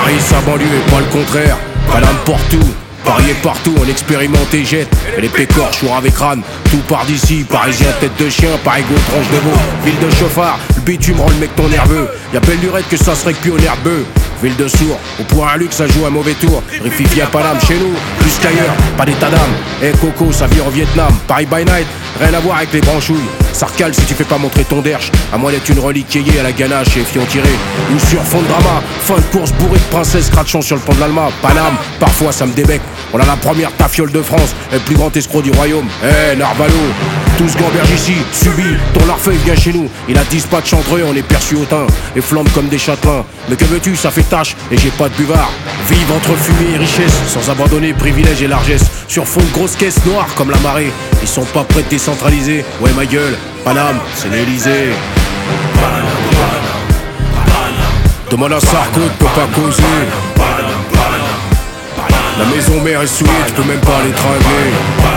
Paris, sa banlieue et pas le contraire. Paname partout, Paris est partout, on expérimente et jette. Et les pécores, chour avec crâne, tout part d'ici. Parisien, tête de chien, Parigo, tranche de veau. Ville de chauffard, le bitume rend le mec ton nerveux. Y'a belle lurette que ça serait que plus au nerf bœuf. Ville de sourd, au point à luxe, ça joue un mauvais tour. Rififi à Paname, chez nous, plus qu'ailleurs, pas d'état d'âme. Eh Coco, ça vire au Vietnam. Paris by night, rien à voir avec les branchouilles. Sarcal si tu fais pas montrer ton derche. À moins d'être une relique éyée à la ganache et fion tiré. Ou sur fond de drama, fin de course bourré de princesse cratchant sur le pont de l'Alma. Paname, parfois ça me débecque. On a la première tafiole de France, et le plus grand escroc du royaume. Eh Narvalo, tous gamberges ici, subis, ton larfeuille vient chez nous. Il a dispatch entre eux, on est perçu au teint. Et flambe comme des châtelains. Mais que veux-tu, ça fait tâche, et j'ai pas de buvard. Vive entre fumée et richesse, sans abandonner privilèges et largesse. Sur fond de grosses caisses noires comme la marée. Ils sont pas prêts de décentraliser. Ouais ma gueule, Paname, c'est l'Elysée. Demande à Sarko, tu peux pas causer. La maison mère est souillée, tu peux même pas l'étrangler.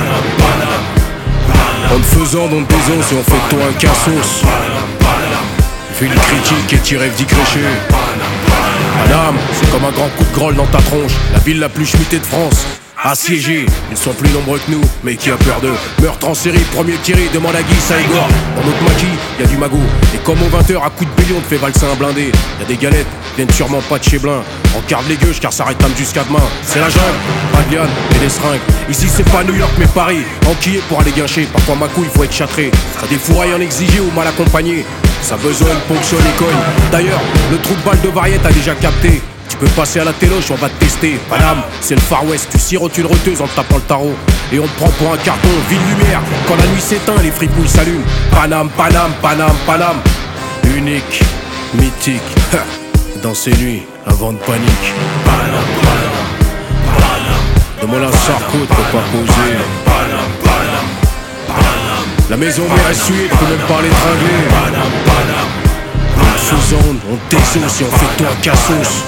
En te faisant dans tes os, si on fait de toi un cassos. Fais une critique et t'y rêves d'y crécher. Paname, c'est comme un grand coup de grolle dans ta tronche. La ville la plus schmittée de France. Assiégés, ils sont plus nombreux que nous, mais qui a peur d'eux? Meurtre en série, premier tiré, demande à Guy, ça égore. Dans notre maquis, y a du magot. Et comme au 20h, à coups de billion, te fait valser un blindé. Y a des galettes, viennent sûrement pas de chez Blin. On garde les gueuches car ça réclame jusqu'à demain. C'est la jungle, pas de liane et des seringues. Ici c'est pas New York mais Paris. Enquillé pour aller guincher, parfois ma couille faut être châtré. Ça des fourrailles en exigé ou mal accompagné. Ça besogne, ponctionne et cogne. D'ailleurs, le trou de balle de variette a déjà capté. Tu peux passer à la téloche, on va te tester. Paname, c'est le Far West, tu sirotes une roteuse en te tapant le tarot. Et on te prend pour un carton, ville lumière. Quand la nuit s'éteint, les fripouilles s'allument. Paname, Paname, Paname, Paname. Unique, mythique. Dans ces nuits, un vent de panique. Paname, Paname, Paname. Demande à Sarko, tu peux pas poser. Paname, Paname, Paname. La maison mère est suée, tu peux même pas l'étrangler. Paname, Paname. Sous-onde, on désosse si on fait toi un cassos.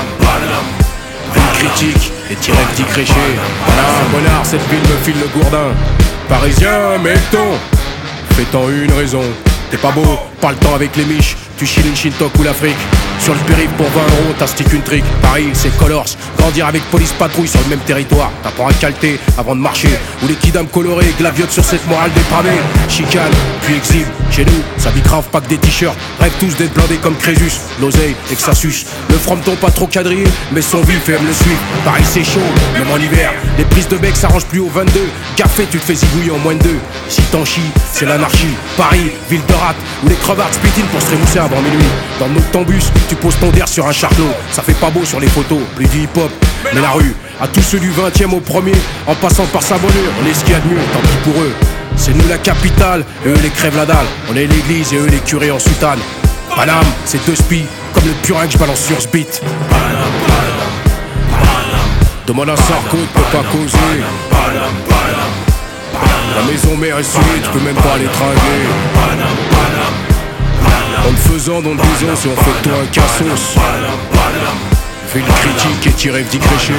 Une critique et t'y rêves d'y crécher. Paname, Bonnard, cette ville me file le gourdin. Parisien, mec-ton, fais-t'en une raison. T'es pas beau, pas le temps avec les miches. Tu chiles une Shintok ou l'Afrique. Sur le périph' pour 20 euros, t'astiques une trique. Paris, c'est Colors. Grandir avec police patrouille sur le même territoire. T'apprends à calter avant de marcher. Ou les kidams colorés glaviotent sur cette morale dépravée. Chicane, puis exhibe. Chez nous, ça bicrave pas que des t-shirts. Rêve tous d'être blindés comme Crésus. L'oseille et que ça suce. Le frometon pas trop quadrillé, mais son vif et aime le suivre. Paris, c'est chaud, même en hiver. Les prises de bec s'arrangent plus au 22. Gaffé, tu te fais zigouiller en moins de 2. Si t'en chies, c'est l'anarchie. Paris, ville de rate, où les crevards spitinent pour se rémousser avant minuit. Dans le noctambus, tu poses ton der sur un charlot. Ça fait pas beau sur les photos, plus du hip-hop. Mais la rue, à tous ceux du 20e au premier, en passant par sa bonheur, on est ce qu'il y a de mieux, tant pis pour eux. C'est nous la capitale, et eux les crèvent la dalle. On est l'église et eux les curés en soutane. Paname, c'est deux spies, comme le purin que je balance sur ce beat. Paname, Paname, Paname. Demande à Sarko, tu peux pas causer. Paname, Paname, Paname. La maison mère est souillée, tu peux même pas l'étrangler. Paname, Paname. En te faisant dans des os, si on fait de toi un cassos. Fais une critique et t'y rêves d'y crécher.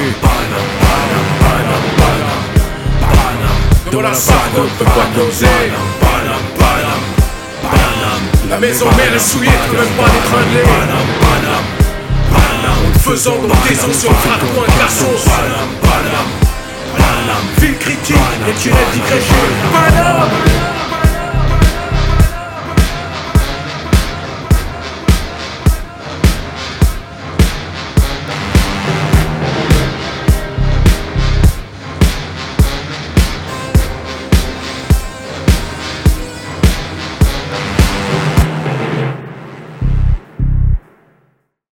Dans la Sarko, peut pas doser. La maison mère est souillée, tu peux même pas l'étrangler. En te faisant dans des os, si on fait de toi un cassos. Fais une critique et t'y rêves d'y crécher.